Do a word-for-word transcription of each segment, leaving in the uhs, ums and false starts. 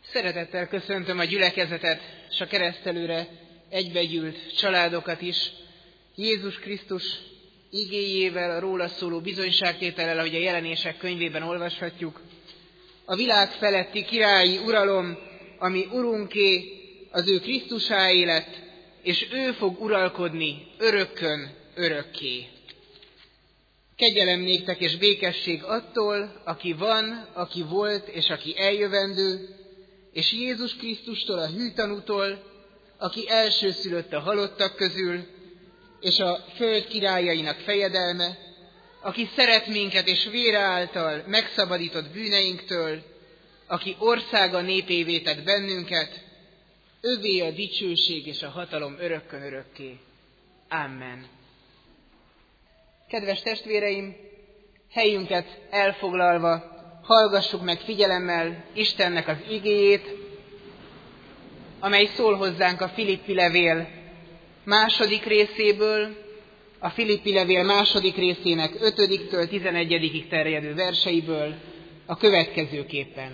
Szeretettel köszöntöm a gyülekezetet, és a keresztelőre egybegyűlt családokat is. Jézus Krisztus igéjével, a róla szóló bizonyságtétellel, ahogy a Jelenések könyvében olvashatjuk. A világ feletti királyi uralom, ami Urunké, az ő Krisztusáé lett, és ő fog uralkodni örökkön örökké. Kegyelem néktek és békesség attól, aki van, aki volt, és aki eljövendő, és Jézus Krisztustól, a hűtanútól, aki elsőszülött a halottak közül, és a föld királyainak fejedelme, aki szeret minket és vére által megszabadított bűneinktől, aki országa népévé tett bennünket, övé a dicsőség és a hatalom örökkön örökké. Amen. Kedves testvéreim, helyünket elfoglalva, hallgassuk meg figyelemmel Istennek az igéjét, amely szól hozzánk a Filippi levél második részéből, a Filippi levél második részének ötödiktől tizenegyedikig terjedő verseiből a következőképpen.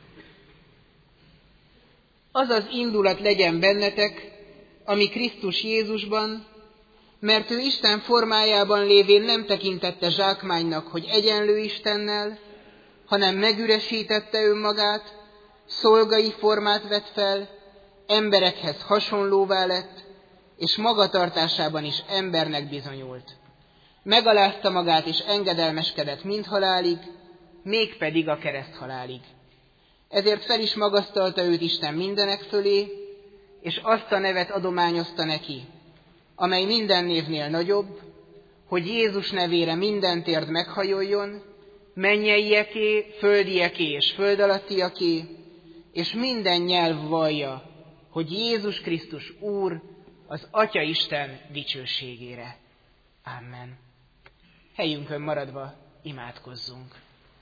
Az az indulat legyen bennetek, ami Krisztus Jézusban, mert ő Isten formájában lévén nem tekintette zsákmánynak, hogy egyenlő Istennel, hanem megüresítette önmagát, szolgai formát vett fel, emberekhez hasonlóvá lett, és magatartásában is embernek bizonyult. Megalázta magát és engedelmeskedett mindhalálig, mégpedig a kereszthalálig. Ezért fel is magasztalta őt Isten mindenek fölé, és azt a nevet adományozta neki, amely minden névnél nagyobb, hogy Jézus nevére minden térd meghajoljon, mennyeieké, földieké és föld alattiaké, és minden nyelv vallja, hogy Jézus Krisztus Úr, az Atya Isten dicsőségére. Amen. Helyünkön maradva imádkozzunk.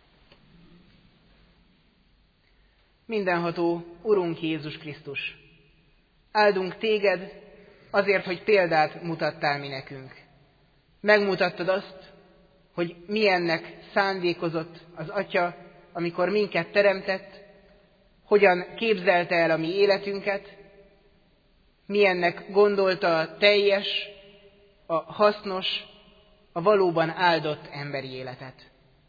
Mindenható Urunk Jézus Krisztus, áldunk téged azért, hogy példát mutattál mi nekünk. Megmutattad azt, hogy milyennek szándékozott az Atya, amikor minket teremtett, hogyan képzelte el a mi életünket, milyennek gondolta a teljes, a hasznos, a valóban áldott emberi életet.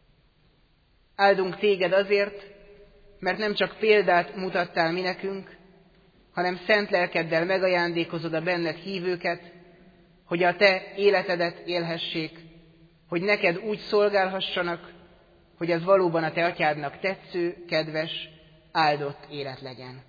Áldunk téged azért, mert nem csak példát mutattál mi nekünk, hanem szent lelkeddel megajándékozod a benned hívőket, hogy a te életedet élhessék, hogy neked úgy szolgálhassanak, hogy az valóban a te atyádnak tetsző, kedves, áldott élet legyen.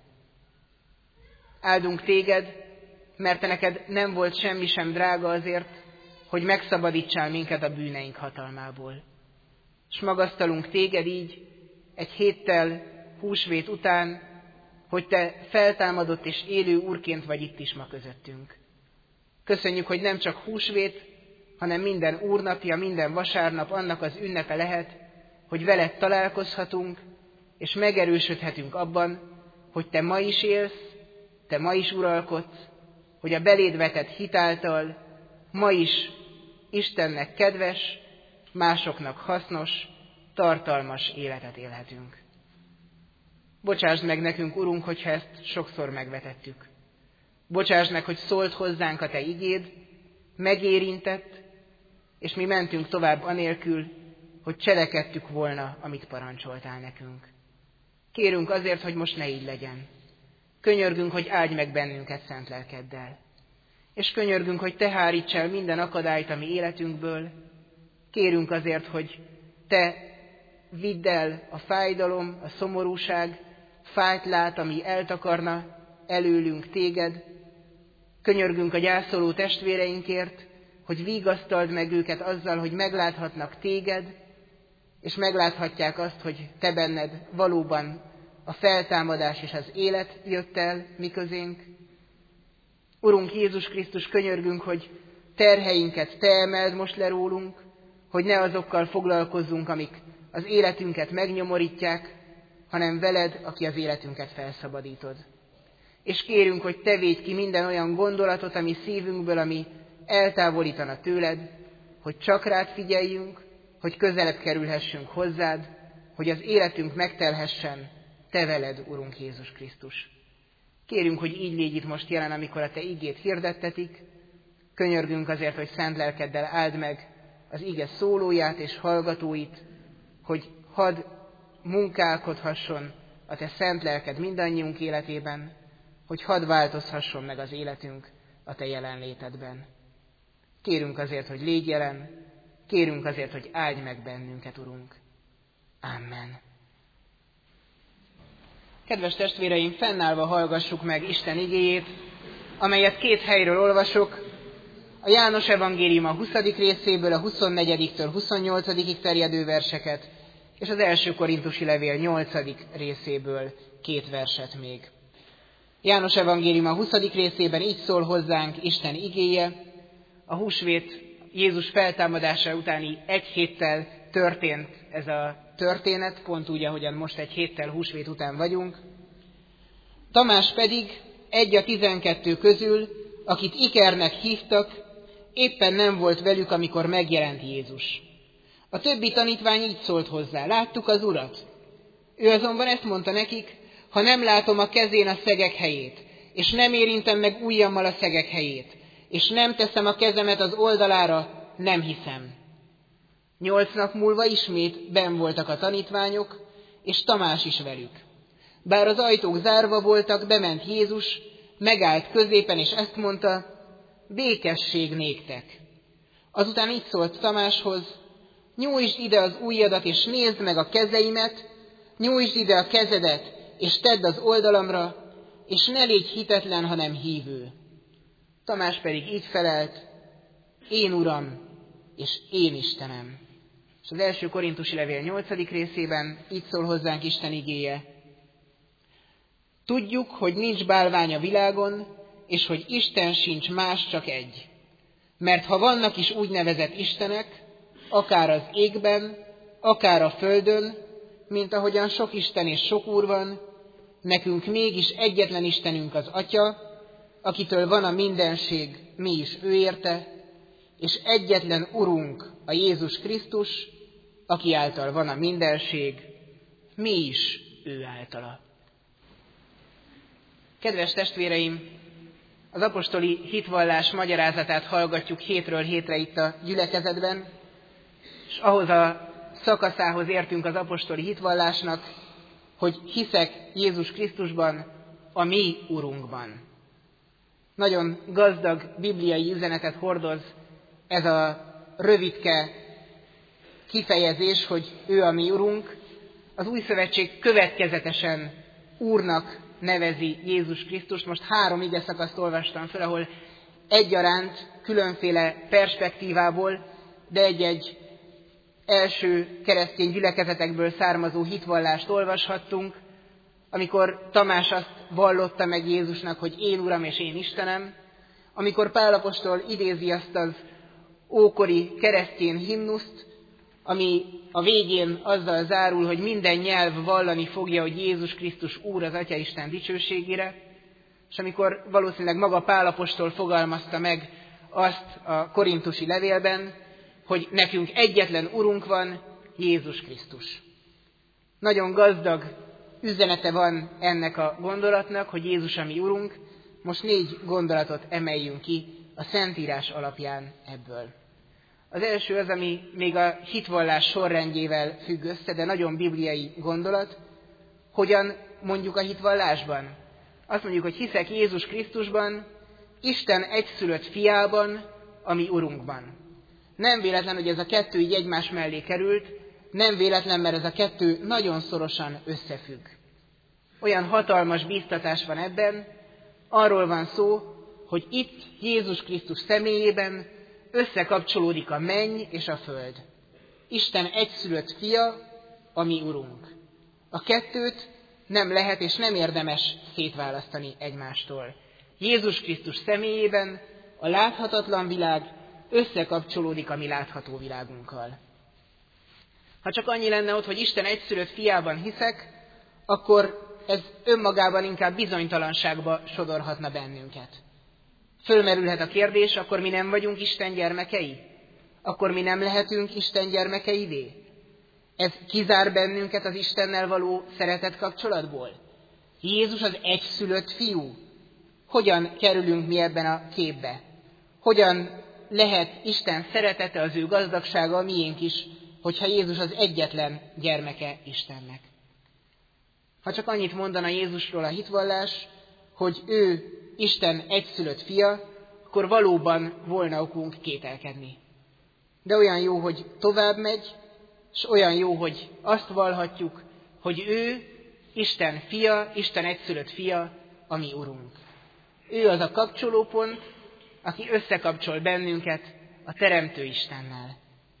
Áldunk téged, mert te neked nem volt semmi sem drága azért, hogy megszabadítsál minket a bűneink hatalmából. S magasztalunk téged így, egy héttel húsvét után, hogy te feltámadott és élő Úrként vagy itt is ma közöttünk. Köszönjük, hogy nem csak húsvét, hanem minden úrnapja, minden vasárnap annak az ünnepe lehet, hogy veled találkozhatunk, és megerősödhetünk abban, hogy te ma is élsz, te ma is uralkodsz, hogy a beléd vetett hit által ma is Istennek kedves, másoknak hasznos, tartalmas életet élhetünk. Bocsásd meg nekünk, Urunk, hogyha ezt sokszor megvetettük. Bocsásd meg, hogy szólt hozzánk a te igéd, megérintett, és mi mentünk tovább anélkül, hogy cselekedtük volna, amit parancsoltál nekünk. Kérünk azért, hogy most ne így legyen. Könyörgünk, hogy áldj meg bennünket szent lelkeddel. És könyörgünk, hogy te háríts el minden akadályt a mi életünkből. Kérünk azért, hogy te vidd el a fájdalom, a szomorúság, fájt lát, ami eltakarna előlünk téged. Könyörgünk a gyászoló testvéreinkért, hogy vigasztald meg őket azzal, hogy megláthatnak téged, és megláthatják azt, hogy te benned valóban a feltámadás és az élet jött el mi közénk. Urunk Jézus Krisztus, könyörgünk, hogy terheinket te emeld most le rólunk, hogy ne azokkal foglalkozzunk, amik az életünket megnyomorítják, hanem veled, aki az életünket felszabadítod. És kérünk, hogy te védj ki minden olyan gondolatot, ami szívünkből, ami eltávolítana tőled, hogy csak rád figyeljünk, hogy közelebb kerülhessünk hozzád, hogy az életünk megtelhessen te veled, Urunk Jézus Krisztus. Kérünk, hogy így légy itt most jelen, amikor a te igét hirdettetik. Könyörgünk azért, hogy szent lelkeddel áld meg az ige szólóját és hallgatóit, hogy hadd munkálkodhasson a te szent lelked mindannyiunk életében, hogy hadd változhasson meg az életünk a te jelenlétedben. Kérünk azért, hogy légy jelen, kérünk azért, hogy áldj meg bennünket, Urunk. Amen. Kedves testvéreim, fennállva hallgassuk meg Isten igéjét, amelyet két helyről olvasok, a János evangélium a huszadik részéből, a huszonnegyediktől huszonnyolcadikig terjedő verseket, és az első korintusi levél nyolcadik részéből két verset még. János evangélium a huszadik részében így szól hozzánk Isten igéje, a húsvét Jézus feltámadása utáni egy héttel történt ez a történet, pont úgy, ahogyan most egy héttel húsvét után vagyunk. Tamás pedig egy a tizenkettő közül, akit Ikernek hívtak, éppen nem volt velük, amikor megjelent Jézus. A többi tanítvány így szólt hozzá: láttuk az Urat. Ő azonban ezt mondta nekik: ha nem látom a kezén a szegek helyét, és nem érintem meg ujjammal a szegek helyét, és nem teszem a kezemet az oldalára, nem hiszem. Nyolc nap múlva ismét benn voltak a tanítványok, és Tamás is velük. Bár az ajtók zárva voltak, bement Jézus, megállt középen, és ezt mondta: békesség néktek. Azután így szólt Tamáshoz: nyújtsd ide az ujjadat, és nézd meg a kezeimet, nyújtsd ide a kezedet, és tedd az oldalamra, és ne légy hitetlen, hanem hívő. Tamás pedig így felelt: én Uram, és én Istenem. És az első korintusi levél nyolcadik részében így szól hozzánk Isten igéje: tudjuk, hogy nincs bálvány a világon, és hogy Isten sincs más, csak egy. Mert ha vannak is úgynevezett istenek, akár az égben, akár a földön, mint ahogyan sok Isten és sok Úr van, nekünk mégis egyetlen Istenünk az Atya, akitől van a mindenség, mi is ő érte, és egyetlen Urunk, a Jézus Krisztus, aki által van a mindenség, mi is ő általa. Kedves testvéreim, az apostoli hitvallás magyarázatát hallgatjuk hétről hétre itt a gyülekezetben, és ahhoz a szakaszához értünk az apostoli hitvallásnak, hogy hiszek Jézus Krisztusban, a mi Urunkban. Nagyon gazdag bibliai üzenetet hordoz ez a rövidke kifejezés, hogy ő a mi Urunk. Az Új Szövetség következetesen Úrnak nevezi Jézus Krisztust. Most három igeszakaszt olvastam fel, ahol egyaránt különféle perspektívából, de egy-egy első keresztény gyülekezetekből származó hitvallást olvashattunk, amikor Tamás azt vallotta meg Jézusnak, hogy én Uram és én Istenem, amikor Pál apostol idézi azt az ókori keresztény himnuszt, ami a végén azzal zárul, hogy minden nyelv vallani fogja, hogy Jézus Krisztus Úr az Atya Isten dicsőségére, és amikor valószínűleg maga Pál apostol fogalmazta meg azt a korintusi levélben, hogy nekünk egyetlen Urunk van, Jézus Krisztus. Nagyon gazdag üzenete van ennek a gondolatnak, hogy Jézus a mi Urunk. Most négy gondolatot emeljünk ki a Szentírás alapján ebből. Az első az, ami még a hitvallás sorrendjével függ össze, de nagyon bibliai gondolat. Hogyan mondjuk a hitvallásban? Azt mondjuk, hogy hiszek Jézus Krisztusban, Isten egyszülött fiában, a mi Urunkban. Nem véletlen, hogy ez a kettő így egymás mellé került, nem véletlen, mert ez a kettő nagyon szorosan összefügg. Olyan hatalmas bíztatás van ebben, arról van szó, hogy itt Jézus Krisztus személyében összekapcsolódik a menny és a föld. Isten egyszülött fia, a mi Urunk. A kettőt nem lehet és nem érdemes szétválasztani egymástól. Jézus Krisztus személyében a láthatatlan világ összekapcsolódik a mi látható világunkkal. Ha csak annyi lenne ott, hogy Isten egyszülött fiában hiszek, akkor ez önmagában inkább bizonytalanságba sodorhatna bennünket. Fölmerülhet a kérdés, akkor mi nem vagyunk Isten gyermekei? Akkor mi nem lehetünk Isten gyermekeivé? Ez kizár bennünket az Istennel való szeretet kapcsolatból? Jézus az egyszülött fiú. Hogyan kerülünk mi ebben a képbe? Hogyan lehet Isten szeretete, az ő gazdagsága a miénk is, hogyha Jézus az egyetlen gyermeke Istennek? Ha csak annyit mondana Jézusról a hitvallás, hogy ő Isten egyszülött fia, akkor valóban volna okunk kételkedni. De olyan jó, hogy tovább megy, és olyan jó, hogy azt vallhatjuk, hogy ő Isten fia, Isten egyszülött fia, a mi Urunk. Ő az a kapcsolópont, aki összekapcsol bennünket a Teremtő Istennel.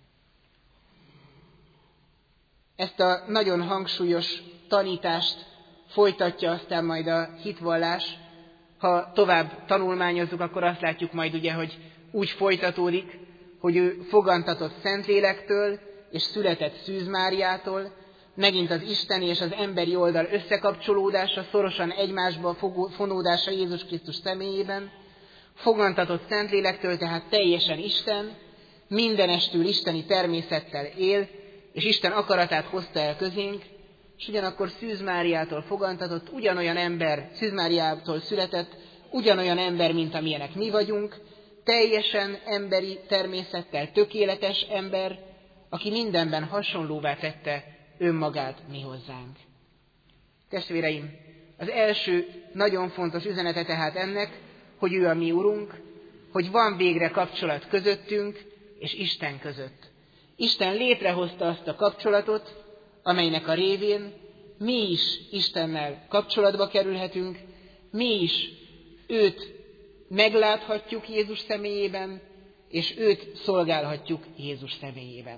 Ezt a nagyon hangsúlyos tanítást folytatja aztán majd a hitvallás. Ha tovább tanulmányozzuk, akkor azt látjuk majd ugye, hogy úgy folytatódik, hogy ő fogantatott Szentlélektől és született Szűz Máriától, megint az isteni és az emberi oldal összekapcsolódása, szorosan egymásba fonódása Jézus Krisztus személyében, fogantatott Szentlélektől, tehát teljesen Isten, mindenestül isteni természettel él, és Isten akaratát hozta el közénk, és ugyanakkor Szűz Máriától fogantatott, ugyanolyan ember, Szűz Máriától született, ugyanolyan ember, mint amilyenek mi vagyunk, teljesen emberi természettel tökéletes ember, aki mindenben hasonlóvá tette önmagát mi hozzánk. Testvéreim, az első nagyon fontos üzenete tehát ennek, hogy ő a mi Urunk, hogy van végre kapcsolat közöttünk és Isten között. Isten létrehozta azt a kapcsolatot, amelynek a révén mi is Istennel kapcsolatba kerülhetünk, mi is őt megláthatjuk Jézus személyében, és őt szolgálhatjuk Jézus személyében.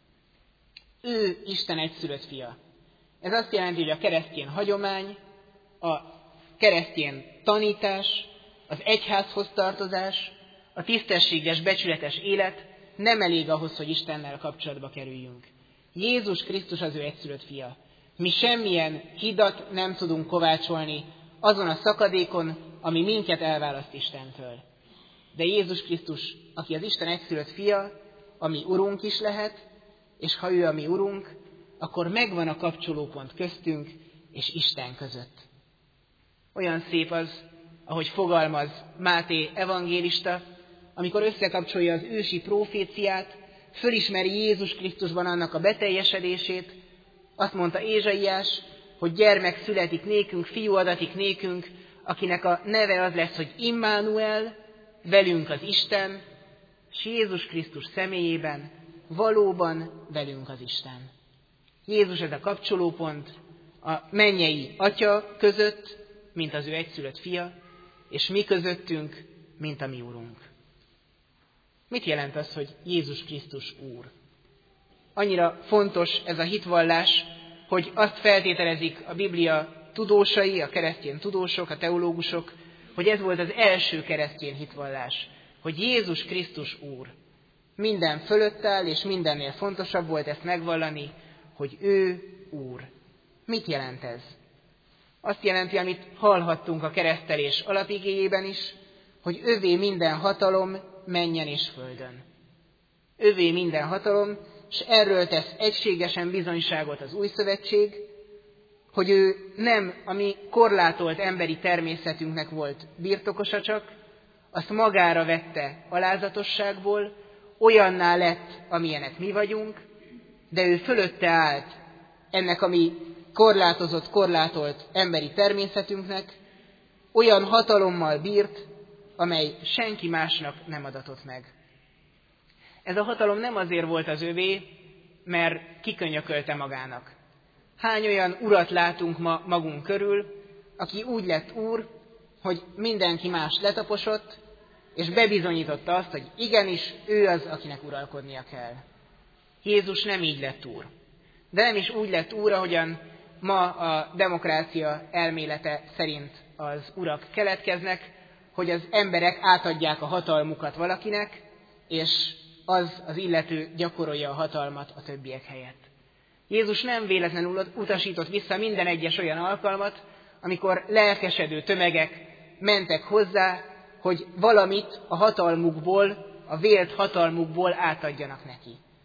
Ő Isten egyszülött fia. Ez azt jelenti, hogy a keresztény hagyomány, a keresztény tanítás, az egyházhoz tartozás, a tisztességes, becsületes élet nem elég ahhoz, hogy Istennel kapcsolatba kerüljünk. Jézus Krisztus az ő egyszülött fia. Mi semmilyen hidat nem tudunk kovácsolni azon a szakadékon, ami minket elválaszt Istentől. De Jézus Krisztus, aki az Isten egyszülött fia, a mi Urunk is lehet, és ha ő a mi Urunk, akkor megvan a kapcsolópont köztünk és Isten között. Olyan szép az, ahogy fogalmaz Máté evangélista, amikor összekapcsolja az ősi proféciát, fölismeri Jézus Krisztusban annak a beteljesedését. Azt mondta Ézsaiás, hogy gyermek születik nékünk, fiú adatik nékünk, akinek a neve az lesz, hogy Immanuel, velünk az Isten, és Jézus Krisztus személyében valóban velünk az Isten. Jézus ez a kapcsolópont a mennyei Atya között, mint az ő egyszülött fia, és mi közöttünk, mint a mi Urunk. Mit jelent az, hogy Jézus Krisztus Úr? Annyira fontos ez a hitvallás, hogy azt feltételezik a Biblia tudósai, a keresztény tudósok, a teológusok, hogy ez volt az első keresztény hitvallás, hogy Jézus Krisztus Úr. Minden fölött áll, és mindennél fontosabb volt ezt megvallani, hogy ő Úr. Mit jelent ez? Azt jelenti, amit hallhattunk a keresztelés alapigéjében is, hogy övé minden hatalom mennyen és földön. Övé minden hatalom, és erről tesz egységesen bizonyságot az Új Szövetség, hogy ő nem a mi korlátolt emberi természetünknek volt birtokosa csak, azt magára vette alázatosságból, olyanná lett, amilyenek mi vagyunk, de ő fölötte állt ennek a mi korlátozott, korlátolt emberi természetünknek, olyan hatalommal bírt, amely senki másnak nem adatott meg. Ez a hatalom nem azért volt az övé, mert kikönyökölte magának. Hány olyan urat látunk ma magunk körül, aki úgy lett úr, hogy mindenki más letaposott, és bebizonyította azt, hogy igenis ő az, akinek uralkodnia kell. Jézus nem így lett úr. De nem is úgy lett úr, ahogyan ma a demokrácia elmélete szerint az urak keletkeznek, hogy az emberek átadják a hatalmukat valakinek, és az az illető gyakorolja a hatalmat a többiek helyett. Jézus nem véletlenül utasított vissza minden egyes olyan alkalmat, amikor lelkesedő tömegek mentek hozzá, hogy valamit a hatalmukból, a vélt hatalmukból átadjanak neki.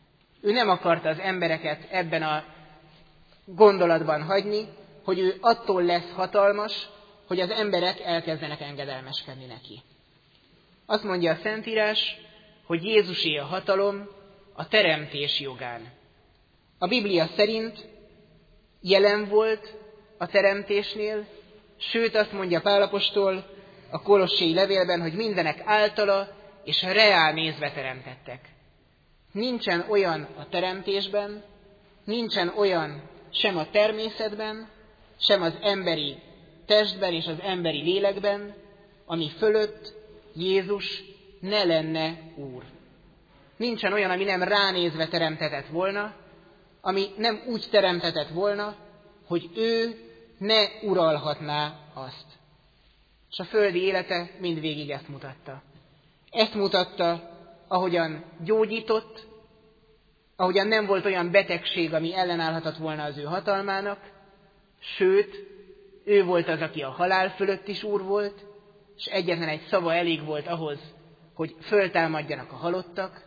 Ő nem akarta az embereket ebben a gondolatban hagyni, hogy ő attól lesz hatalmas, hogy az emberek elkezdenek engedelmeskedni neki. Azt mondja a Szentírás, hogy Jézusé a hatalom a teremtés jogán. A Biblia szerint jelen volt a teremtésnél, sőt azt mondja Pál apostol a Kolossai levélben, hogy mindenek általa és reá nézve teremtettek. Nincsen olyan a teremtésben, nincsen olyan sem a természetben, sem az emberi testben és az emberi lélekben, ami fölött Jézus ne lenne Úr. Nincsen olyan, ami nem ránézve teremtetett volna, ami nem úgy teremtetett volna, hogy ő ne uralhatná azt. És a földi élete mindvégig ezt mutatta. Ezt mutatta, ahogyan gyógyított, ahogyan nem volt olyan betegség, ami ellenállhatott volna az ő hatalmának, sőt, ő volt az, aki a halál fölött is úr volt, és egyetlen egy szava elég volt ahhoz, hogy föltámadjanak a halottak,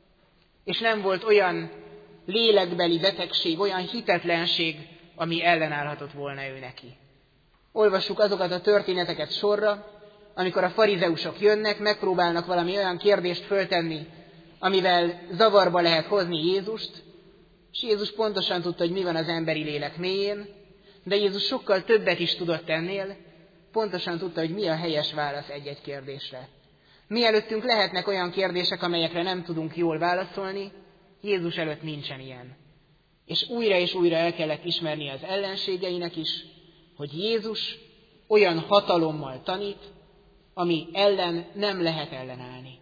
és nem volt olyan lélekbeli betegség, olyan hitetlenség, ami ellenállhatott volna ő neki. Olvassuk azokat a történeteket sorra, amikor a farizeusok jönnek, megpróbálnak valami olyan kérdést föltenni, amivel zavarba lehet hozni Jézust, és Jézus pontosan tudta, hogy mi van az emberi lélek mélyén, de Jézus sokkal többet is tudott ennél, pontosan tudta, hogy mi a helyes válasz egy-egy kérdésre. Mi előttünk lehetnek olyan kérdések, amelyekre nem tudunk jól válaszolni, Jézus előtt nincsen ilyen. És újra és újra el kellett ismerni az ellenségeinek is, hogy Jézus olyan hatalommal tanít, ami ellen nem lehet ellenállni.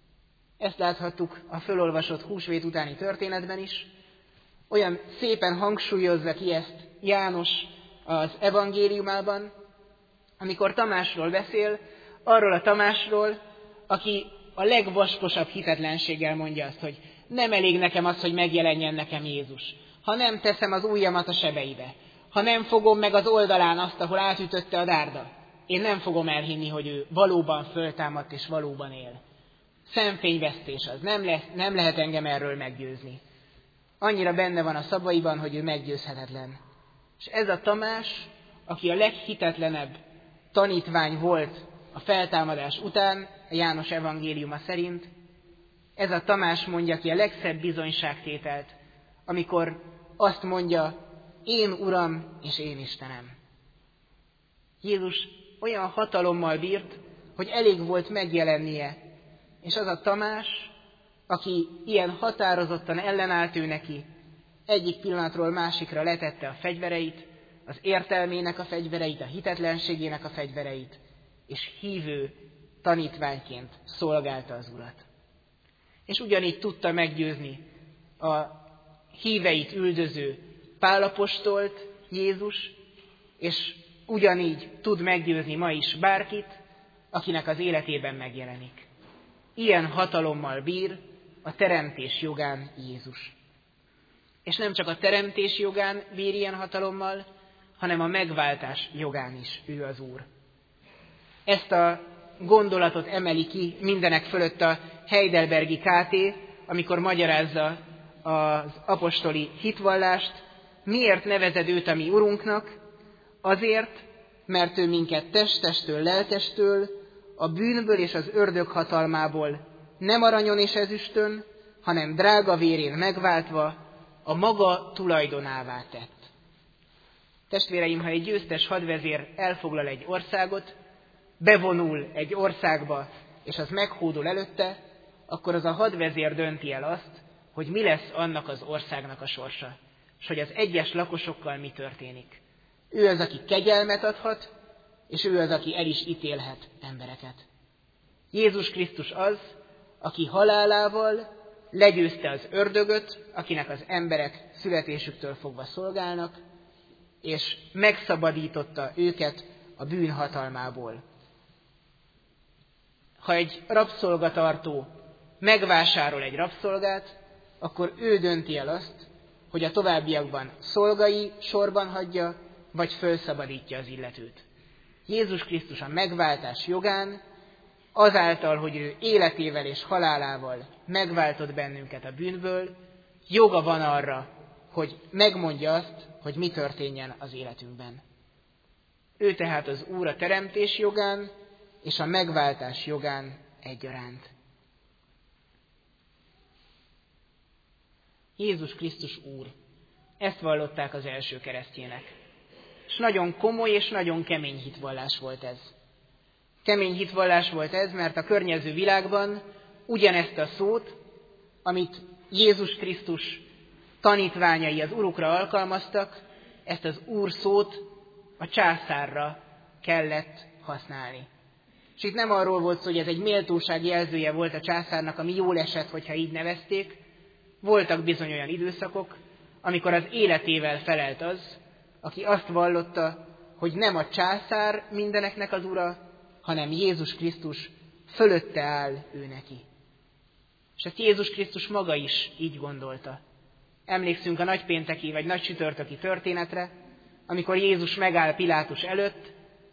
Ezt láthattuk a fölolvasott húsvét utáni történetben is. Olyan szépen hangsúlyozza ki ezt János az evangéliumában, amikor Tamásról beszél, arról a Tamásról, aki a legvaskosabb hitetlenséggel mondja azt, hogy nem elég nekem az, hogy megjelenjen nekem Jézus. Ha nem teszem az ujjamat a sebeibe, ha nem fogom meg az oldalán azt, ahol átütötte a dárda, én nem fogom elhinni, hogy ő valóban föltámadt és valóban él. Szemfényvesztés az, nem, lesz, nem lehet engem erről meggyőzni. Annyira benne van a szavaiban, hogy ő meggyőzhetetlen. És ez a Tamás, aki a leghitetlenebb tanítvány volt a feltámadás után, a János evangéliuma szerint, ez a Tamás mondja ki a legszebb bizonyságtételt, amikor azt mondja, én Uram és én Istenem. Jézus olyan hatalommal bírt, hogy elég volt megjelennie, és az a Tamás, aki ilyen határozottan ellenállt ő neki, egyik pillanatról másikra letette a fegyvereit, az értelmének a fegyvereit, a hitetlenségének a fegyvereit, és hívő tanítványként szolgálta az Urat. És ugyanígy tudta meggyőzni a híveit üldöző Pál apostolt Jézus, és ugyanígy tud meggyőzni ma is bárkit, akinek az életében megjelenik. Ilyen hatalommal bír a teremtés jogán Jézus. És nem csak a teremtés jogán bír ilyen hatalommal, hanem a megváltás jogán is ő az Úr. Ezt a gondolatot emeli ki mindenek fölött a Heidelbergi ká té, amikor magyarázza az apostoli hitvallást, miért nevezed őt a mi Urunknak? Azért, mert ő minket testtestől, lelkestől, a bűnből és az ördög hatalmából nem aranyon és ezüstön, hanem drága vérén megváltva a maga tulajdonává tett. Testvéreim, ha egy győztes hadvezér elfoglal egy országot, bevonul egy országba, és az meghódol előtte, akkor az a hadvezér dönti el azt, hogy mi lesz annak az országnak a sorsa, és hogy az egyes lakosokkal mi történik. Ő az, aki kegyelmet adhat, és ő az, aki el is ítélhet embereket. Jézus Krisztus az, aki halálával legyőzte az ördögöt, akinek az emberek születésüktől fogva szolgálnak, és megszabadította őket a bűn hatalmából. Ha egy rabszolgatartó megvásárol egy rabszolgát, akkor ő dönti el azt, hogy a továbbiakban szolgai sorban hagyja, vagy felszabadítja az illetőt. Jézus Krisztus a megváltás jogán, azáltal, hogy ő életével és halálával megváltott bennünket a bűnből, joga van arra, hogy megmondja azt, hogy mi történjen az életünkben. Ő tehát az Úr a teremtés jogán és a megváltás jogán egyaránt. Jézus Krisztus Úr. Ezt vallották az első keresztjének. És nagyon komoly és nagyon kemény hitvallás volt ez. Kemény hitvallás volt ez, mert a környező világban ugyanezt a szót, amit Jézus Krisztus tanítványai az Urukra alkalmaztak, ezt az Úr szót a császárra kellett használni. És itt nem arról volt szó, hogy ez egy méltóság jelzője volt a császárnak, ami jól esett, hogyha így nevezték. Voltak bizony olyan időszakok, amikor az életével felelt az, aki azt vallotta, hogy nem a császár mindeneknek az ura, hanem Jézus Krisztus fölötte áll ő neki. És ezt Jézus Krisztus maga is így gondolta. Emlékszünk a nagypénteki vagy nagysütörtöki történetre, amikor Jézus megáll Pilátus előtt,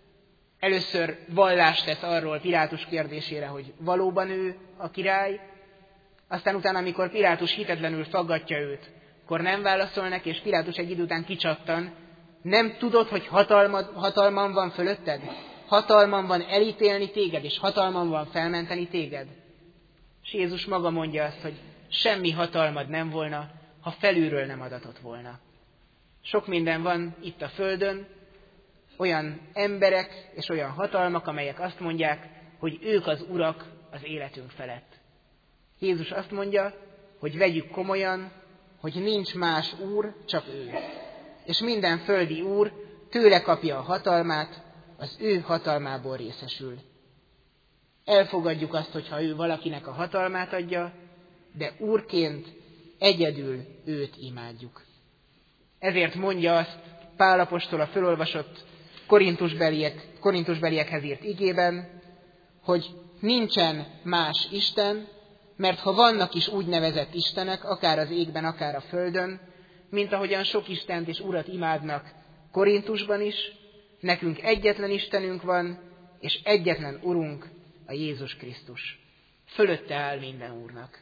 először vallást tesz arról Pilátus kérdésére, hogy valóban ő a király, aztán utána, amikor Pilátus hitetlenül faggatja őt, akkor nem válaszol neki, és Pilátus egy idő után kicsattan, nem tudod, hogy hatalmad, hatalmam van fölötted? Hatalmam van elítélni téged, és hatalmam van felmenteni téged? És Jézus maga mondja azt, hogy semmi hatalmad nem volna, ha felülről nem adatott volna. Sok minden van itt a földön, olyan emberek és olyan hatalmak, amelyek azt mondják, hogy ők az urak az életünk felett. Jézus azt mondja, hogy vegyük komolyan, hogy nincs más úr, csak ő. És minden földi úr tőle kapja a hatalmát, az ő hatalmából részesül. Elfogadjuk azt, hogyha ő valakinek a hatalmát adja, de úrként egyedül őt imádjuk. Ezért mondja azt Pál apostol a fölolvasott korintusbeliek, korintusbeliekhez írt igében, hogy nincsen más Isten, mert ha vannak is úgynevezett istenek, akár az égben, akár a földön, mint ahogyan sok Istent és Urat imádnak Korintusban is, nekünk egyetlen Istenünk van, és egyetlen Urunk, a Jézus Krisztus. Fölötte áll minden úrnak.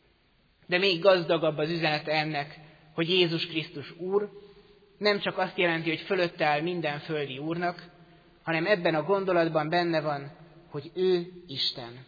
De még gazdagabb az üzenete ennek, hogy Jézus Krisztus Úr, nem csak azt jelenti, hogy fölötte áll minden földi úrnak, hanem ebben a gondolatban benne van, hogy ő Isten.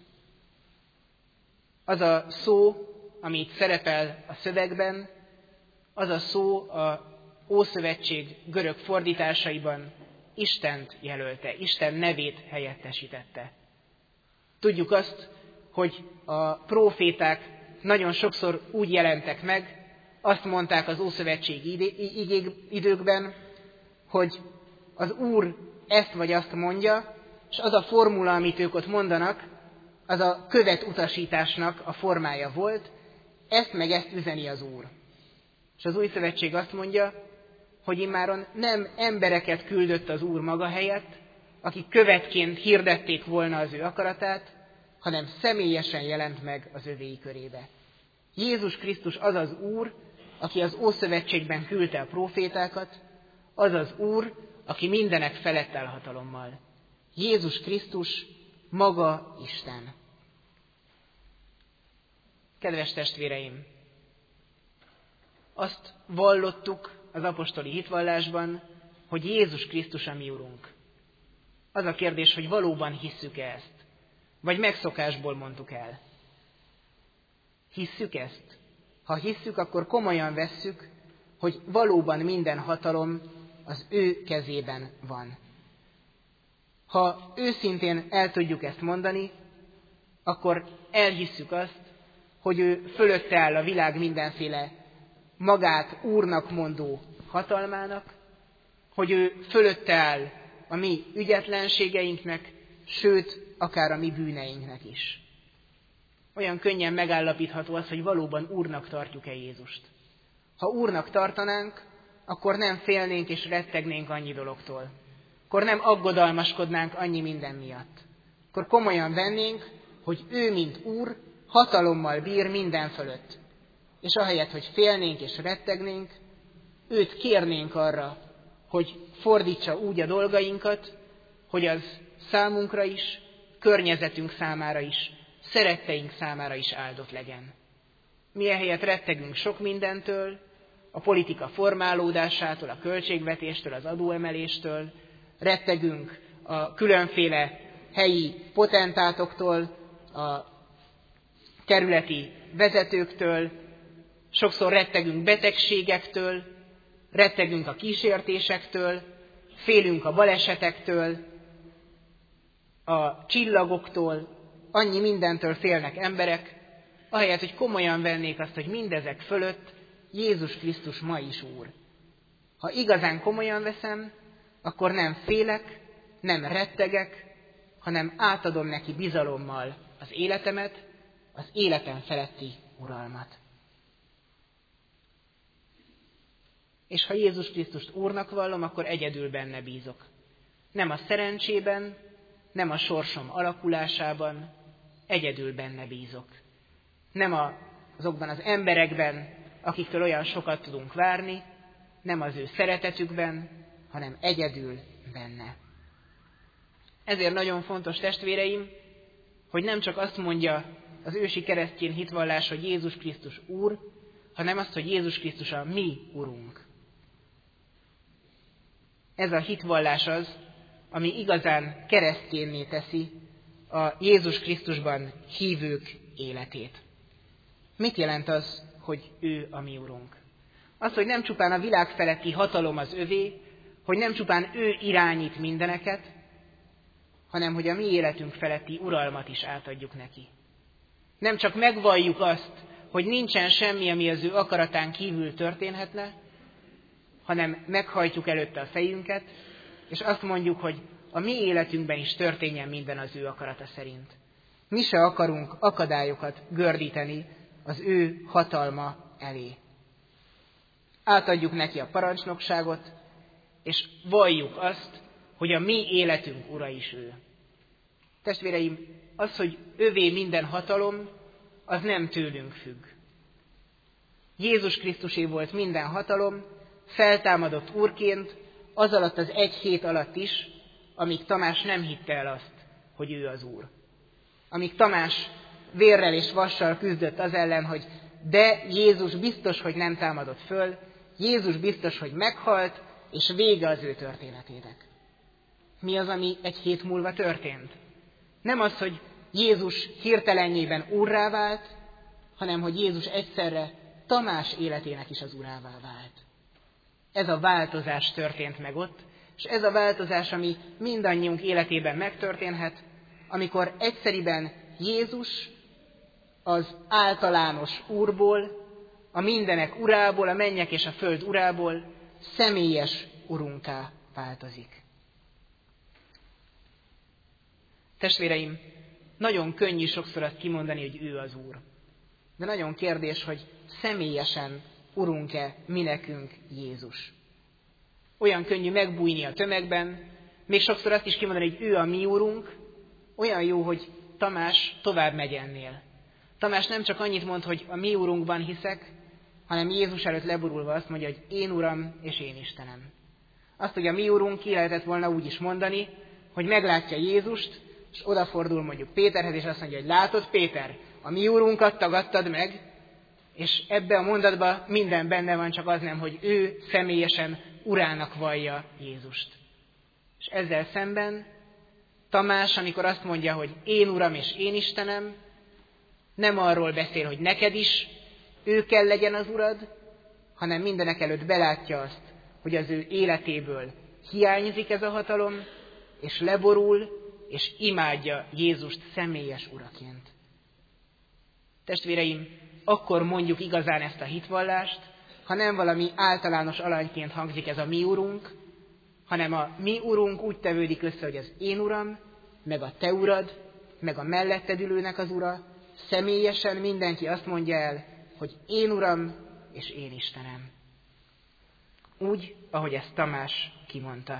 Az a szó, ami itt szerepel a szövegben, az a szó a Ószövetség görög fordításaiban Istent jelölte, Isten nevét helyettesítette. Tudjuk azt, hogy a próféták nagyon sokszor úgy jelentek meg, azt mondták az ószövetségi időkben, hogy az Úr ezt vagy azt mondja, és az a formula, amit ők ott mondanak, az a követutasításnak a formája volt, ezt meg ezt üzeni az Úr. És az új szövetség azt mondja, hogy immáron nem embereket küldött az Úr maga helyett, akik követként hirdették volna az ő akaratát, hanem személyesen jelent meg az övéi körébe. Jézus Krisztus az az Úr, aki az Ószövetségben küldte a prófétákat, az az Úr, aki mindenek felett áll hatalommal. Jézus Krisztus maga Isten. Kedves testvéreim! Azt vallottuk az apostoli hitvallásban, hogy Jézus Krisztus a mi Urunk. Az a kérdés, hogy valóban hisszük-e ezt, vagy megszokásból mondtuk el. Hisszük ezt? Ha hisszük, akkor komolyan vesszük, hogy valóban minden hatalom az ő kezében van. Ha őszintén el tudjuk ezt mondani, akkor elhisszük azt, hogy ő fölötte áll a világ mindenféle magát úrnak mondó hatalmának, hogy ő fölötte áll a mi ügyetlenségeinknek, sőt, akár a mi bűneinknek is. Olyan könnyen megállapítható az, hogy valóban úrnak tartjuk-e Jézust. Ha úrnak tartanánk, akkor nem félnénk és rettegnénk annyi dologtól. Akkor nem aggodalmaskodnánk annyi minden miatt. Akkor komolyan vennénk, hogy ő, mint úr, hatalommal bír minden fölött. És ahelyett, hogy félnénk és rettegnénk, őt kérnénk arra, hogy fordítsa úgy a dolgainkat, hogy az számunkra is, környezetünk számára is, szeretteink számára is áldott legyen. Mi ehelyett rettegünk sok mindentől, a politika formálódásától, a költségvetéstől, az adóemeléstől, rettegünk a különféle helyi potentátoktól, a kerületi vezetőktől, sokszor rettegünk betegségektől, rettegünk a kísértésektől, félünk a balesetektől, a csillagoktól, annyi mindentől félnek emberek, ahelyett, hogy komolyan vennék azt, hogy mindezek fölött Jézus Krisztus ma is Úr. Ha igazán komolyan veszem, akkor nem félek, nem rettegek, hanem átadom neki bizalommal az életemet, az életem feletti uralmat. És ha Jézus Krisztust Úrnak vallom, akkor egyedül benne bízok. Nem a szerencsében, nem a sorsom alakulásában, egyedül benne bízok. Nem azokban az emberekben, akiktől olyan sokat tudunk várni, nem az ő szeretetükben, hanem egyedül benne. Ezért nagyon fontos, testvéreim, hogy nem csak azt mondja az ősi keresztény hitvallás, hogy Jézus Krisztus Úr, hanem azt, hogy Jézus Krisztus a mi Urunk. Ez a hitvallás az, ami igazán kereszténné teszi a Jézus Krisztusban hívők életét. Mit jelent az, hogy ő a mi Urunk? Az, hogy nem csupán a világ feletti hatalom az övé, hogy nem csupán ő irányít mindeneket, hanem hogy a mi életünk feletti uralmat is átadjuk neki. Nem csak megvalljuk azt, hogy nincsen semmi, ami az ő akaratán kívül történhetne, hanem meghajtjuk előtte a fejünket, és azt mondjuk, hogy a mi életünkben is történjen minden az ő akarata szerint. Mi se akarunk akadályokat gördíteni az ő hatalma elé. Átadjuk neki a parancsnokságot, és valljuk azt, hogy a mi életünk ura is ő. Testvéreim, az, hogy övé minden hatalom, az nem tőlünk függ. Jézus Krisztusé volt minden hatalom, feltámadott úrként, az alatt az egy hét alatt is, amíg Tamás nem hitte el azt, hogy ő az Úr. Amíg Tamás vérrel és vassal küzdött az ellen, hogy de Jézus biztos, hogy nem támadott föl, Jézus biztos, hogy meghalt, és vége az ő történetének. Mi az, ami egy hét múlva történt? Nem az, hogy Jézus hirtelenjében úrrá vált, hanem hogy Jézus egyszerre Tamás életének is az urává vált. Ez a változás történt meg ott, és ez a változás, ami mindannyiunk életében megtörténhet, amikor egyszeriben Jézus az általános úrból, a mindenek urából, a mennyek és a föld urából személyes urunká változik. Testvéreim, nagyon könnyű sokszor azt kimondani, hogy ő az Úr. De nagyon kérdés, hogy személyesen urunk-e mi nekünk Jézus. Olyan könnyű megbújni a tömegben, még sokszor azt is kimondani, hogy ő a mi Urunk, olyan jó, hogy Tamás tovább megy ennél. Tamás nem csak annyit mond, hogy a mi Urunkban hiszek, hanem Jézus előtt leborulva azt mondja, hogy én Uram és én Istenem. Azt, hogy a mi Urunk ki lehetett volna úgy is mondani, hogy meglátja Jézust, és odafordul mondjuk Péterhez, és azt mondja, hogy látod Péter, a mi Urunkat tagadtad meg, és ebbe a mondatban minden benne van, csak az nem, hogy ő személyesen urának vallja Jézust. És ezzel szemben Tamás, amikor azt mondja, hogy én Uram és én Istenem, nem arról beszél, hogy neked is ő kell legyen az urad, hanem mindenek előtt belátja azt, hogy az ő életéből hiányzik ez a hatalom, és leborul, és imádja Jézust személyes uraként. Testvéreim, akkor mondjuk igazán ezt a hitvallást, ha nem valami általános alanyként hangzik ez a mi Urunk, hanem a mi Urunk úgy tevődik össze, hogy az én Uram, meg a te urad, meg a melletted ülőnek az ura, személyesen mindenki azt mondja el, hogy én Uram és én Istenem. Úgy, ahogy ezt Tamás kimondta.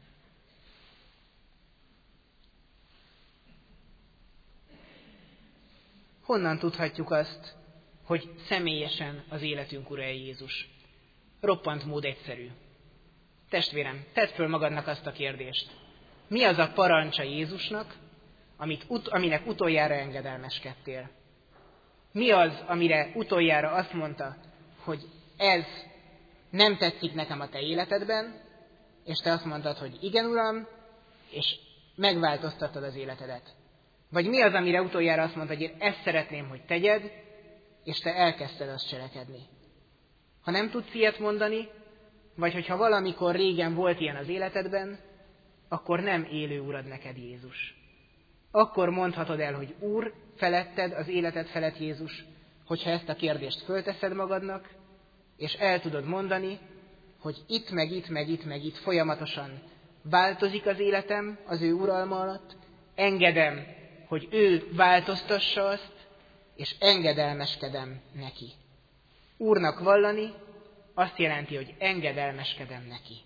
Honnan tudhatjuk azt, hogy személyesen az életünk ura Jézus? Roppant mód egyszerű. Testvérem, tedd föl magadnak azt a kérdést. Mi az a parancsa Jézusnak, amit ut- aminek utoljára engedelmeskedtél? Mi az, amire utoljára azt mondta, hogy ez nem tetszik nekem a te életedben, és te azt mondtad, hogy igen, Uram, és megváltoztattad az életedet? Vagy mi az, amire utoljára azt mondta, hogy én ezt szeretném, hogy tegyed, és te elkezdted azt cselekedni? Ha nem tudsz ilyet mondani, vagy hogyha valamikor régen volt ilyen az életedben, akkor nem élő Urad neked Jézus. Akkor mondhatod el, hogy Úr feletted, az életed felett Jézus, hogyha ezt a kérdést fölteszed magadnak, és el tudod mondani, hogy itt, meg itt, meg itt, meg itt folyamatosan változik az életem az ő uralma alatt, engedem, hogy ő változtassa azt, és engedelmeskedem neki. Úrnak vallani azt jelenti, hogy engedelmeskedem neki.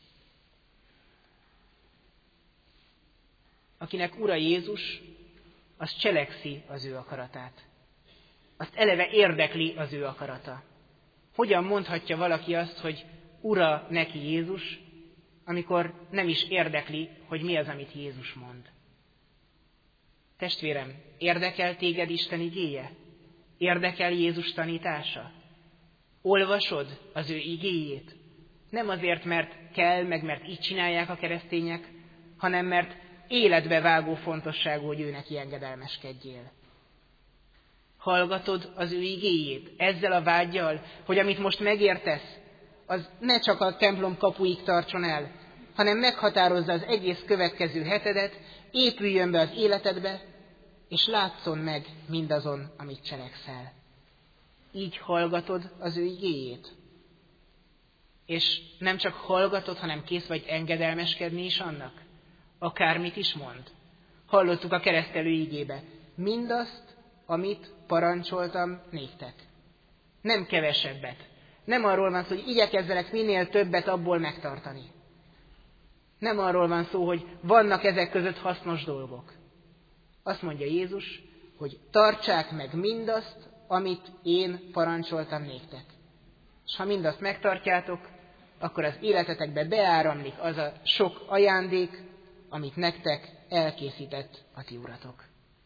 Akinek Ura Jézus, az cselekszi az ő akaratát. Azt eleve érdekli az ő akarata. Hogyan mondhatja valaki azt, hogy Ura neki Jézus, amikor nem is érdekli, hogy mi az, amit Jézus mond? Testvérem, érdekel téged Isten igéje? Érdekel Jézus tanítása? Olvasod az ő igéjét? Nem azért, mert kell, meg mert így csinálják a keresztények, hanem mert életbe vágó fontosságú, hogy ő neki engedelmeskedjél. Hallgatod az ő igéjét ezzel a vággyal, hogy amit most megértesz, az ne csak a templom kapuig tartson el, hanem meghatározza az egész következő hetedet, épüljön be az életedbe, és látszon meg mindazon, amit cselekszel. Így hallgatod az ő igéjét. És nem csak hallgatod, hanem kész vagy engedelmeskedni is annak. Akármit is mond. Hallottuk a keresztelő igébe. Mindazt, amit parancsoltam néktek. Nem kevesebbet. Nem arról van szó, hogy igyekezzelek minél többet abból megtartani. Nem arról van szó, hogy vannak ezek között hasznos dolgok. Azt mondja Jézus, hogy tartsák meg mindazt, amit én parancsoltam néktek. És ha mindazt megtartjátok, akkor az életetekbe beáramlik az a sok ajándék, amit nektek elkészített a ti uratok.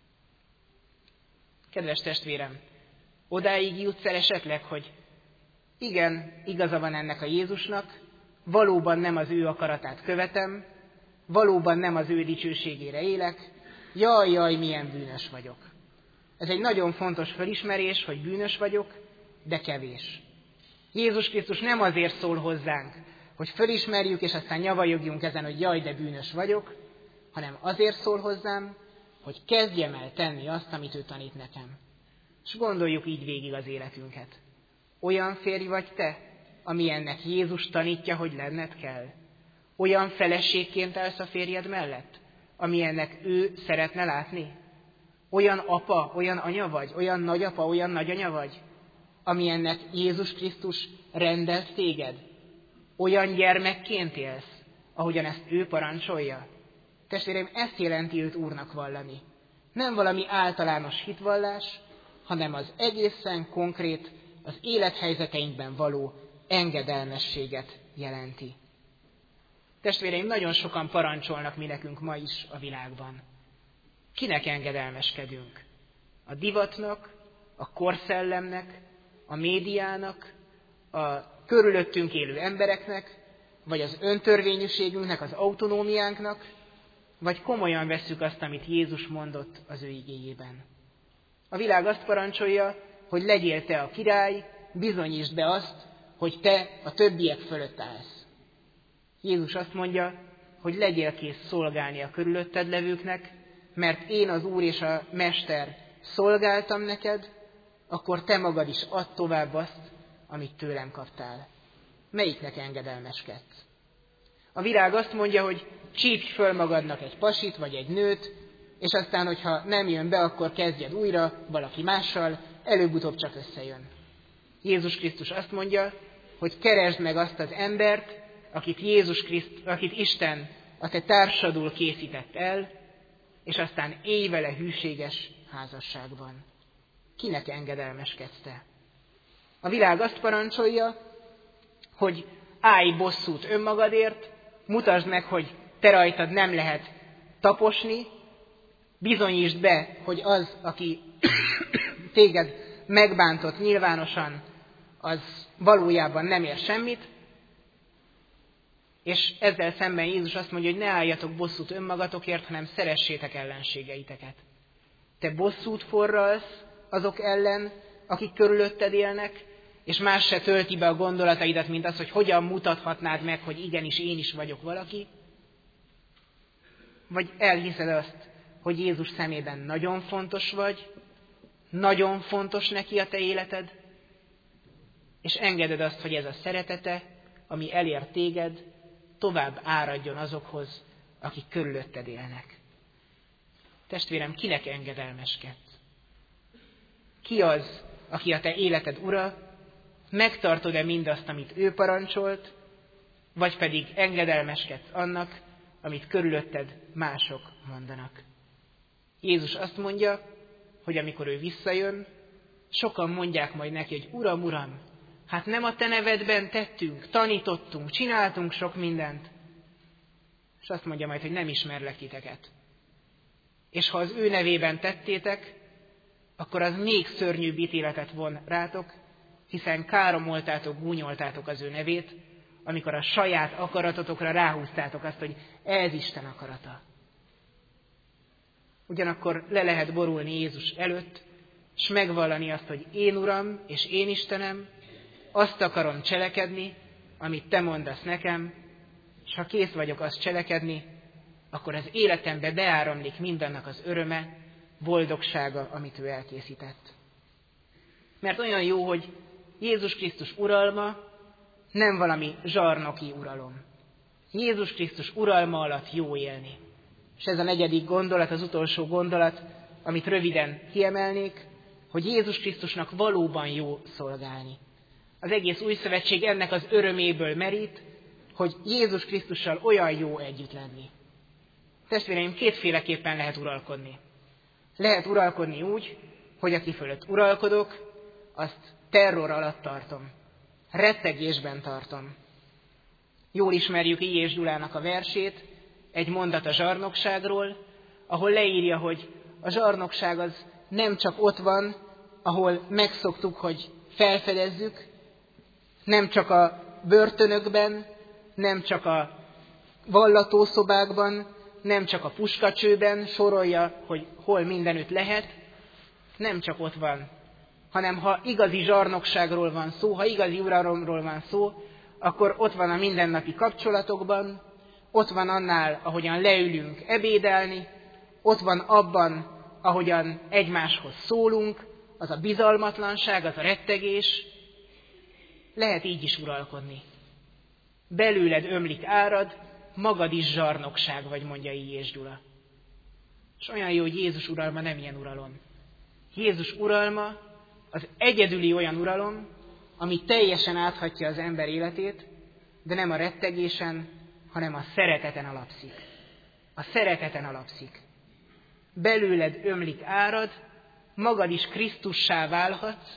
Kedves testvérem, odáig jutsz el esetleg, hogy igen, igaza van ennek a Jézusnak, valóban nem az ő akaratát követem, valóban nem az ő dicsőségére élek, jaj, jaj, milyen bűnös vagyok. Ez egy nagyon fontos felismerés, hogy bűnös vagyok, de kevés. Jézus Krisztus nem azért szól hozzánk, hogy felismerjük, és aztán nyavajogjunk ezen, hogy jaj, de bűnös vagyok, hanem azért szól hozzám, hogy kezdjem el tenni azt, amit ő tanít nekem. És gondoljuk így végig az életünket. Olyan férj vagy te, amilyennek Jézus tanítja, hogy lenned kell? Olyan feleségként állsz a férjed mellett, amilyennek ő szeretne látni? Olyan apa, olyan anya vagy, olyan nagyapa, olyan nagyanya vagy, amilyennek Jézus Krisztus rendelt téged? Olyan gyermekként élsz, ahogyan ezt ő parancsolja? Testvérem, ezt jelenti őt Úrnak vallani. Nem valami általános hitvallás, hanem az egészen konkrét, az élethelyzeteinkben való engedelmességet jelenti. Testvéreim, nagyon sokan parancsolnak mi nekünk ma is a világban. Kinek engedelmeskedünk? A divatnak, a korszellemnek, a médiának, a körülöttünk élő embereknek, vagy az öntörvényűségünknek, az autonómiánknak, vagy komolyan vesszük azt, amit Jézus mondott az ő igéjében. A világ azt parancsolja, hogy legyél te a király, bizonyítsd be azt, hogy te a többiek fölött állsz. Jézus azt mondja, hogy legyél kész szolgálni a körülötted levőknek, mert én az Úr és a Mester szolgáltam neked, akkor te magad is add tovább azt, amit tőlem kaptál. Melyiknek engedelmeskedsz? A világ azt mondja, hogy csípj föl magadnak egy pasit vagy egy nőt, és aztán, hogyha nem jön be, akkor kezdjed újra valaki mással, előbb-utóbb csak összejön. Jézus Krisztus azt mondja, hogy keresd meg azt az embert, akit, Jézus Kriszt, akit Isten a te társadul készített el, és aztán élj vele hűséges házasságban. Kinek engedelmeskedsz te? A világ azt parancsolja, hogy állj bosszút önmagadért, mutasd meg, hogy te rajtad nem lehet taposni, bizonyítsd be, hogy az, aki téged megbántott nyilvánosan, az valójában nem ér semmit, és ezzel szemben Jézus azt mondja, hogy ne álljatok bosszút önmagatokért, hanem szeressétek ellenségeiteket. Te bosszút forralsz azok ellen, akik körülötted élnek, és más se tölti be a gondolataidat, mint az, hogy hogyan mutathatnád meg, hogy igenis én is vagyok valaki. Vagy elhiszed azt, hogy Jézus szemében nagyon fontos vagy, nagyon fontos neki a te életed, és engeded azt, hogy ez a szeretete, ami elér téged, tovább áradjon azokhoz, akik körülötted élnek. Testvérem, kinek engedelmeskedsz? Ki az, aki a te életed ura? Megtartod-e mindazt, amit ő parancsolt, vagy pedig engedelmeskedsz annak, amit körülötted mások mondanak? Jézus azt mondja, hogy amikor ő visszajön, sokan mondják majd neki, hogy Uram, Uram, hát nem a te nevedben tettünk, tanítottunk, csináltunk sok mindent. És azt mondja majd, hogy nem ismerlek titeket. És ha az ő nevében tettétek, akkor az még szörnyűbb ítéletet von rátok, hiszen káromoltátok, gúnyoltátok az ő nevét, amikor a saját akaratotokra ráhúztátok azt, hogy ez Isten akarata. Ugyanakkor le lehet borulni Jézus előtt, és megvallani azt, hogy én Uram és én Istenem, azt akarom cselekedni, amit te mondasz nekem, és ha kész vagyok azt cselekedni, akkor az életembe beáramlik mindannak az öröme, boldogsága, amit ő elkészített. Mert olyan jó, hogy Jézus Krisztus uralma nem valami zsarnoki uralom. Jézus Krisztus uralma alatt jó élni. És ez a negyedik gondolat, az utolsó gondolat, amit röviden kiemelnék, hogy Jézus Krisztusnak valóban jó szolgálni. Az egész új szövetség ennek az öröméből merít, hogy Jézus Krisztussal olyan jó együtt lenni. Testvéreim, kétféleképpen lehet uralkodni. Lehet uralkodni úgy, hogy aki fölött uralkodok, azt terror alatt tartom. Rettegésben tartom. Jól ismerjük Illyés Gyulának a versét, egy mondat a zsarnokságról, ahol leírja, hogy a zsarnokság az nem csak ott van, ahol megszoktuk, hogy felfedezzük, nem csak a börtönökben, nem csak a vallatószobákban, nem csak a puskacsőben sorolja, hogy hol mindenütt lehet, nem csak ott van, hanem ha igazi zsarnokságról van szó, ha igazi uralomról van szó, akkor ott van a mindennapi kapcsolatokban, ott van annál, ahogyan leülünk ebédelni, ott van abban, ahogyan egymáshoz szólunk, az a bizalmatlanság, az a rettegés. Lehet így is uralkodni. Belőled ömlik árad, magad is zsarnokság vagy, mondja Illyés Gyula. És olyan jó, hogy Jézus uralma nem ilyen uralom. Jézus uralma az egyedüli olyan uralom, ami teljesen áthatja az ember életét, de nem a rettegésen, hanem a szereteten alapszik. A szereteten alapszik. Belőled ömlik árad, magad is Krisztussá válhatsz,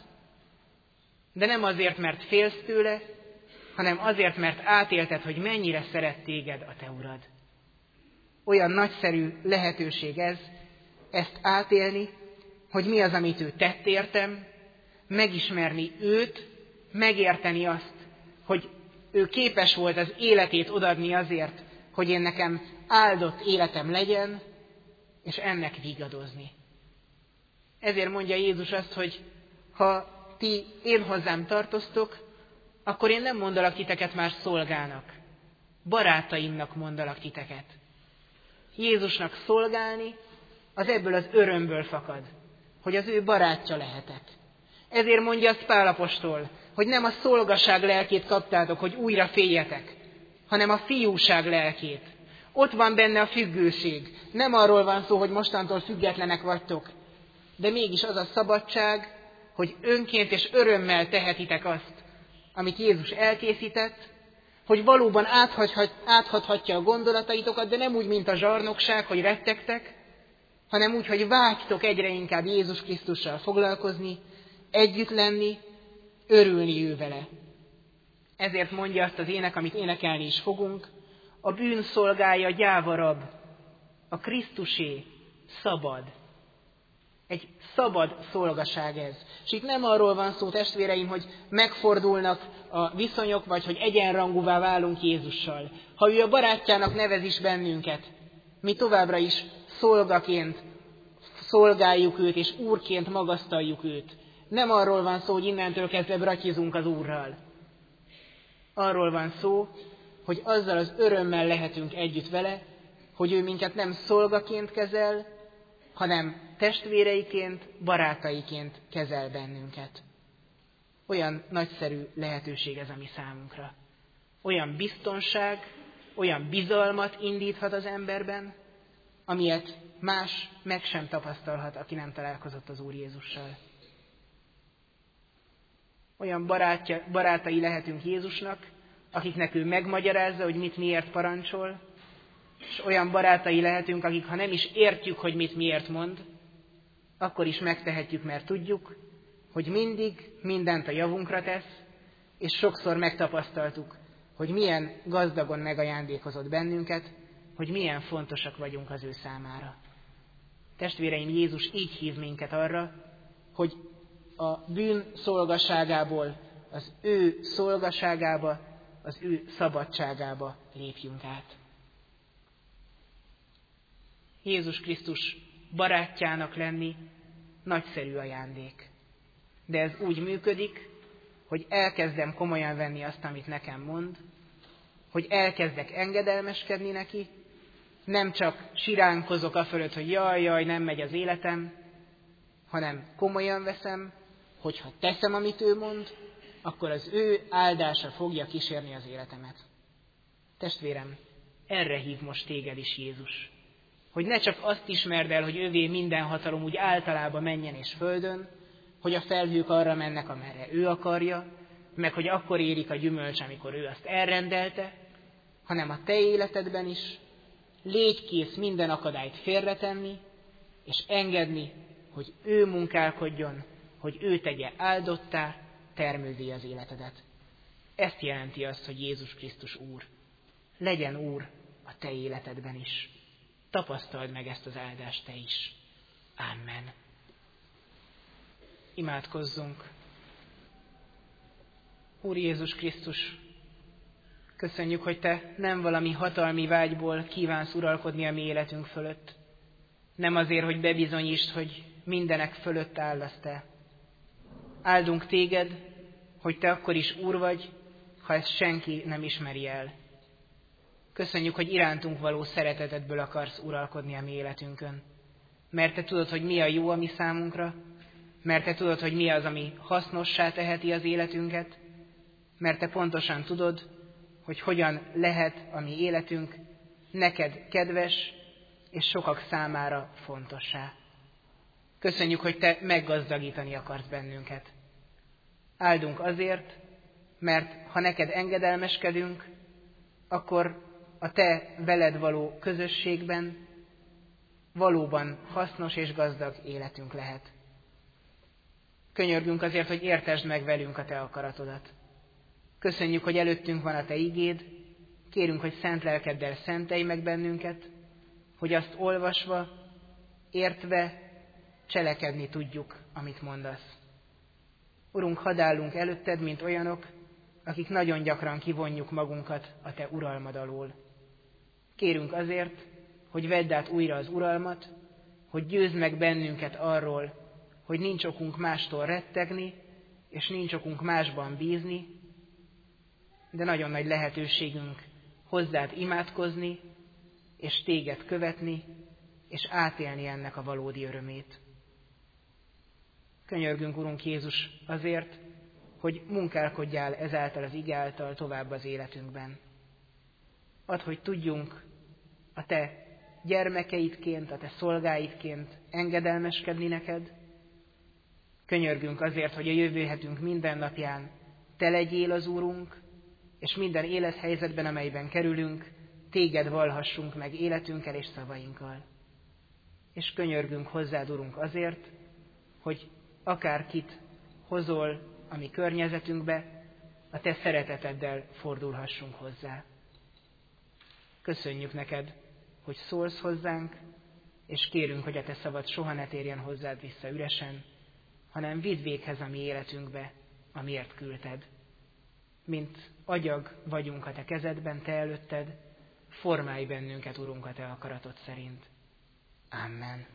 de nem azért, mert félsz tőle, hanem azért, mert átélted, hogy mennyire szeret téged a te urad. Olyan nagyszerű lehetőség ez, ezt átélni, hogy mi az, amit ő tett értem, megismerni őt, megérteni azt, hogy ő képes volt az életét odaadni azért, hogy én nekem áldott életem legyen, és ennek vigadozni. Ezért mondja Jézus azt, hogy ha ti én hozzám tartoztok, akkor én nem mondalak titeket már szolgának, barátaimnak mondalak titeket. Jézusnak szolgálni, az ebből az örömből fakad, hogy az ő barátja lehetek. Ezért mondja azt Pál apostol, hogy nem a szolgaság lelkét kaptátok, hogy újra féljetek, hanem a fiúság lelkét. Ott van benne a függőség. Nem arról van szó, hogy mostantól függetlenek vagytok, de mégis az a szabadság, hogy önként és örömmel tehetitek azt, amit Jézus elkészített, hogy valóban áthathatja a gondolataitokat, de nem úgy, mint a zsarnokság, hogy rettegtek, hanem úgy, hogy vágytok egyre inkább Jézus Krisztussal foglalkozni, együtt lenni, örülni ő vele. Ezért mondja azt az ének, amit énekelni is fogunk, a bűn szolgája gyáva rab, a Krisztusé szabad. Egy szabad szolgaság ez. És itt nem arról van szó, testvéreim, hogy megfordulnak a viszonyok, vagy hogy egyenrangúvá válunk Jézussal. Ha ő a barátjának nevez is bennünket, mi továbbra is szolgaként szolgáljuk őt, és úrként magasztaljuk őt. Nem arról van szó, hogy innentől kezdve brattyizunk az Úrral. Arról van szó, hogy azzal az örömmel lehetünk együtt vele, hogy ő minket nem szolgaként kezel, hanem testvéreiként, barátaiként kezel bennünket. Olyan nagyszerű lehetőség ez a mi számunkra. Olyan biztonság, olyan bizalmat indíthat az emberben, amilyet más meg sem tapasztalhat, aki nem találkozott az Úr Jézussal. Olyan barátja, barátai lehetünk Jézusnak, akiknek ő megmagyarázza, hogy mit miért parancsol, és olyan barátai lehetünk, akik ha nem is értjük, hogy mit miért mond, akkor is megtehetjük, mert tudjuk, hogy mindig mindent a javunkra tesz, és sokszor megtapasztaltuk, hogy milyen gazdagon megajándékozott bennünket, hogy milyen fontosak vagyunk az ő számára. Testvéreim, Jézus így hív minket arra, hogy a bűn szolgaságából az ő szolgaságába, az ő szabadságába lépjünk át. Jézus Krisztus barátjának lenni nagyszerű ajándék. De ez úgy működik, hogy elkezdem komolyan venni azt, amit nekem mond, hogy elkezdek engedelmeskedni neki, nem csak siránkozok afölött, hogy jaj, jaj, nem megy az életem, hanem komolyan veszem, hogy ha teszem, amit ő mond, akkor az ő áldása fogja kísérni az életemet. Testvérem, erre hív most téged is Jézus. Hogy ne csak azt ismerd el, hogy övé minden hatalom úgy általában menjen és földön, hogy a felhők arra mennek, amerre ő akarja, meg hogy akkor érik a gyümölcs, amikor ő azt elrendelte, hanem a te életedben is légy kész minden akadályt félretenni, és engedni, hogy ő munkálkodjon, hogy ő tegye áldottá, termőzzé az életedet. Ezt jelenti azt, hogy Jézus Krisztus Úr. Legyen Úr a te életedben is. Tapasztald meg ezt az áldást te is. Amen. Imádkozzunk. Úr Jézus Krisztus, köszönjük, hogy te nem valami hatalmi vágyból kívánsz uralkodni a mi életünk fölött. Nem azért, hogy bebizonyítsd, hogy mindenek fölött állasz te. Áldunk téged, hogy te akkor is Úr vagy, ha ezt senki nem ismeri el. Köszönjük, hogy irántunk való szeretetedből akarsz uralkodni a mi életünkön. Mert te tudod, hogy mi a jó a mi számunkra, mert te tudod, hogy mi az, ami hasznossá teheti az életünket, mert te pontosan tudod, hogy hogyan lehet a mi életünk neked kedves, és sokak számára fontossá. Köszönjük, hogy te meggazdagítani akarsz bennünket. Áldunk azért, mert ha neked engedelmeskedünk, akkor a te veled való közösségben valóban hasznos és gazdag életünk lehet. Könyörgünk azért, hogy értesd meg velünk a te akaratodat. Köszönjük, hogy előttünk van a te igéd, kérünk, hogy szent lelkeddel szentelj meg bennünket, hogy azt olvasva, értve, cselekedni tudjuk, amit mondasz. Urunk, hadd állunk előtted, mint olyanok, akik nagyon gyakran kivonjuk magunkat a te uralmad alól. Kérünk azért, hogy vedd át újra az uralmat, hogy győzd meg bennünket arról, hogy nincs okunk mástól rettegni, és nincs okunk másban bízni, de nagyon nagy lehetőségünk hozzád imádkozni, és téged követni, és átélni ennek a valódi örömét. Könyörgünk, Urunk Jézus, azért, hogy munkálkodjál ezáltal az ige által tovább az életünkben. Add, hogy tudjunk a te gyermekeidként, a te szolgáidként engedelmeskedni neked. Könyörgünk azért, hogy a jövő hetünk minden napján te legyél az Úrunk, és minden élethelyzetben, amelyben kerülünk, téged vallhassunk meg életünkkel és szavainkkal. És könyörgünk hozzád, Urunk, azért, hogy akárkit hozol a mi környezetünkbe, a te szereteteddel fordulhassunk hozzá. Köszönjük neked, hogy szólsz hozzánk, és kérünk, hogy a te szavad soha ne térjen hozzád vissza üresen, hanem vidd véghez a mi életünkbe, amiért küldted. Mint agyag vagyunk a te kezedben, te előtted, formálj bennünket, Urunk, a te akaratod szerint. Amen.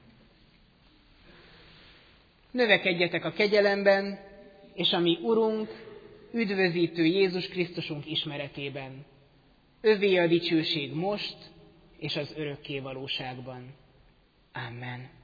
Növekedjetek a kegyelemben, és a mi Urunk, üdvözítő Jézus Krisztusunk ismeretében. Övé a dicsőség most, és az örökké valóságban. Amen.